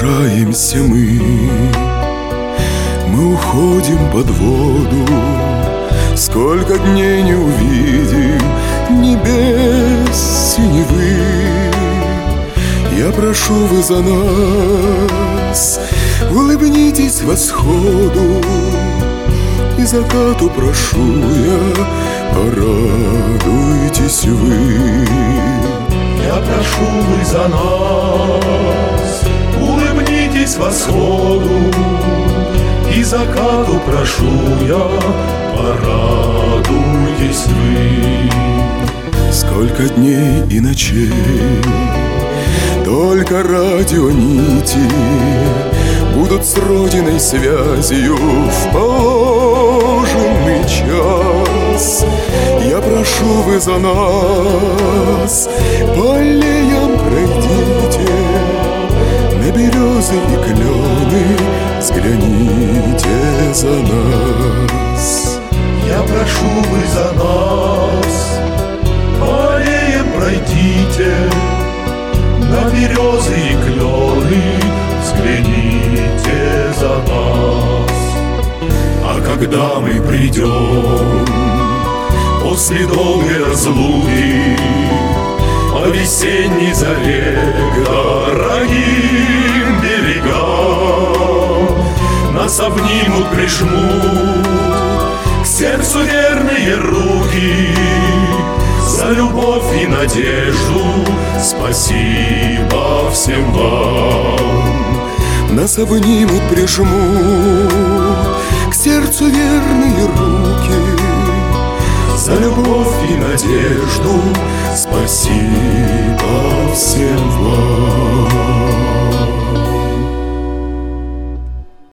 Провожаемся мы уходим под воду. Сколько дней не увидим небес синевы. Я прошу, вы за нас улыбнитесь восходу, и закату прошу я, порадуйтесь вы. Я прошу, вы за нас улыбнитесь восходу, и закату прошу я, порадуйтесь вы. Сколько дней и ночей только радионити будут с Родиной связью в положенный час. Я прошу, вы за нас по аллеям пройдите, на березы и клены взгляните за нас. Я прошу, вы за нас по аллеям пройдите, на березы и клены взгляните за нас. А когда мы придем после долгой разлуки по весенней заре к дорогим берегам, нас обнимут, прижмут к сердцу верные руки. За любовь и надежду спасибо всем вам. Нас обнимут, прижмут к сердцу верные руки. За любовь и надежду спасибо